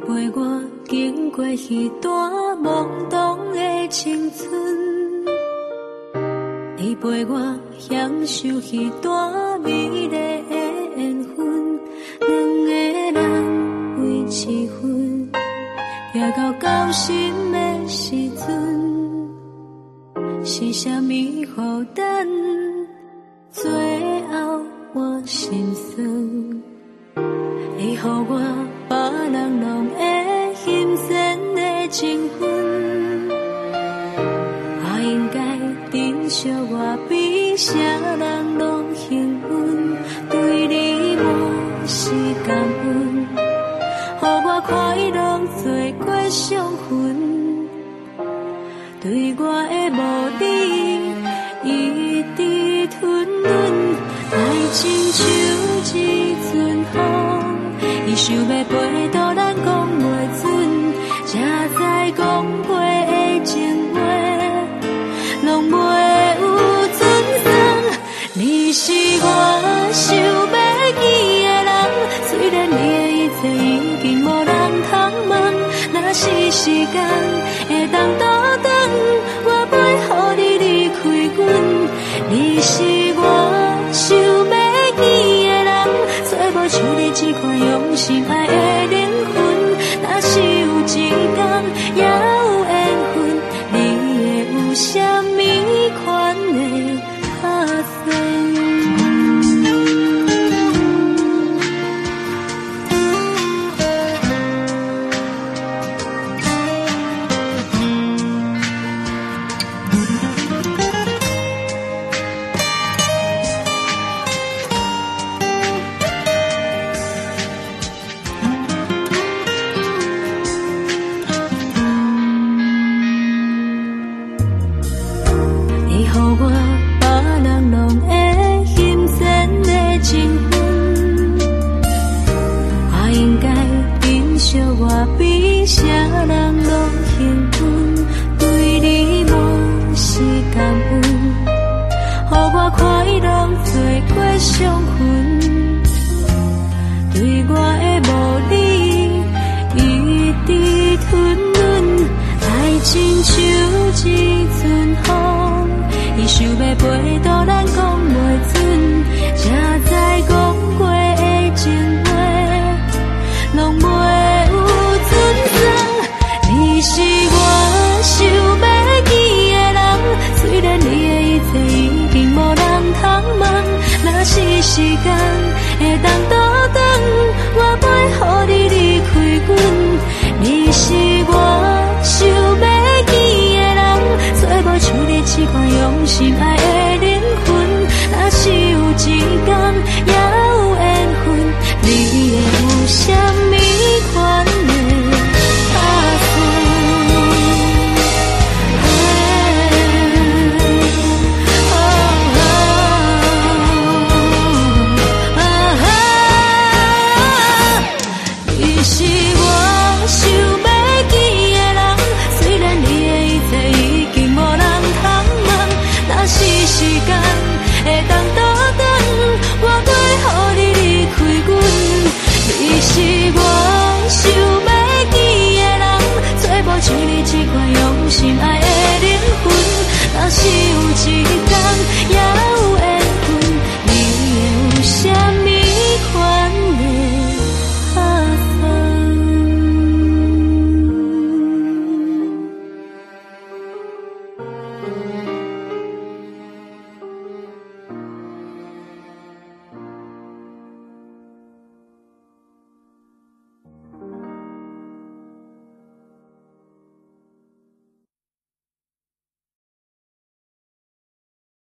陪我经过彼段懵懂的青春，你陪我享受彼段美丽的缘分，两个人为一份，行到交心的时阵，是啥物予咱最后我心酸？你予我别人拢会欣赏的情分，我应该珍惜我比啥人拢幸运，对你满是感恩，予我快乐做过伤痕，对我的无理一直吞忍，爱情像一阵风，伊想要飞到咱讲袂准，才知讲过的情话，拢袂有准送。你是我想要记的人，虽然你的一切已经无人通问，若是时间会当倒转，我袂予你离开阮。你是我想要记的人，找无像你这款用心爱的灵魂，若是有一天也有缘分，你会有啥物款的打算？想要飞到